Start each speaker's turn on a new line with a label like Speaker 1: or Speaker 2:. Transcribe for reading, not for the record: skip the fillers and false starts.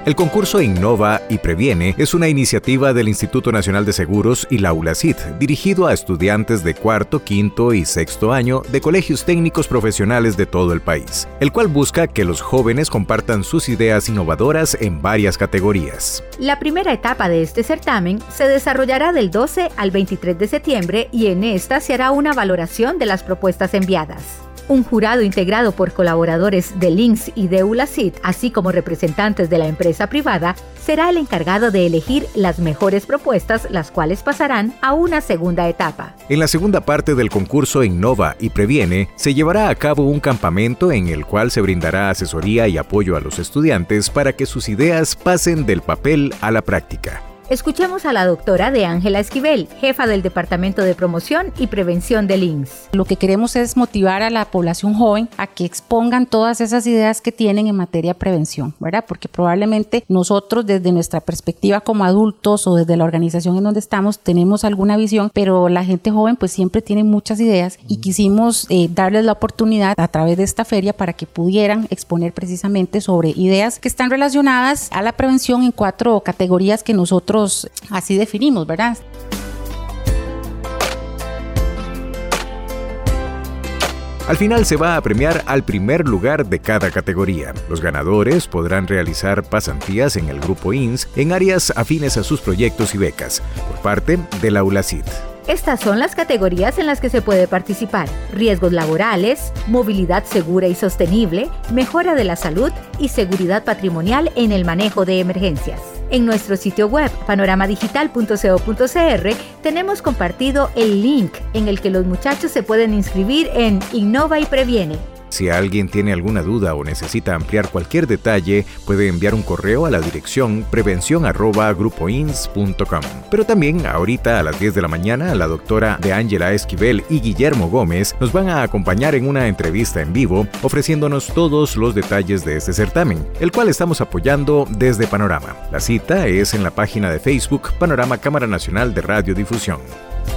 Speaker 1: El concurso Innova y Previene es una iniciativa del Instituto Nacional de Seguros y la ULACIT, dirigido a estudiantes de cuarto, quinto y sexto año de colegios técnicos profesionales de todo el país, el cual busca que los jóvenes compartan sus ideas innovadoras en varias categorías.
Speaker 2: La primera etapa de este certamen se desarrollará del 12 al 23 de septiembre y en esta se hará una valoración de las propuestas enviadas. Un jurado integrado por colaboradores de Links y de ULACIT, así como representantes de la empresa privada, será el encargado de elegir las mejores propuestas, las cuales pasarán a una segunda etapa.
Speaker 1: En la segunda parte del concurso Innova y Previene, se llevará a cabo un campamento en el cual se brindará asesoría y apoyo a los estudiantes para que sus ideas pasen del papel a la práctica.
Speaker 2: Escuchemos a la doctora de Ángela Esquivel, jefa del Departamento de Promoción y Prevención de Links.
Speaker 3: Lo que queremos es motivar a la población joven a que expongan todas esas ideas que tienen en materia de prevención, ¿verdad? Porque probablemente nosotros desde nuestra perspectiva como adultos o desde la organización en donde estamos tenemos alguna visión, pero la gente joven pues siempre tiene muchas ideas y quisimos darles la oportunidad a través de esta feria para que pudieran exponer precisamente sobre ideas que están relacionadas a la prevención en 4 categorías que nosotros así definimos, ¿verdad?
Speaker 1: Al final se va a premiar al primer lugar de cada categoría. Los ganadores podrán realizar pasantías en el grupo INS en áreas afines a sus proyectos y becas, por parte de la ULACIT.
Speaker 2: Estas son las categorías en las que se puede participar: riesgos laborales, movilidad segura y sostenible, mejora de la salud y seguridad patrimonial en el manejo de emergencias. En nuestro sitio web panoramadigital.co.cr tenemos compartido el link en el que los muchachos se pueden inscribir en Innova y Previene.
Speaker 1: Si alguien tiene alguna duda o necesita ampliar cualquier detalle, puede enviar un correo a la dirección prevención@grupoins.com. Pero también ahorita a las 10 de la mañana, la doctora de Ángela Esquivel y Guillermo Gómez nos van a acompañar en una entrevista en vivo, ofreciéndonos todos los detalles de este certamen, el cual estamos apoyando desde Panorama. La cita es en la página de Facebook Panorama Cámara Nacional de Radiodifusión.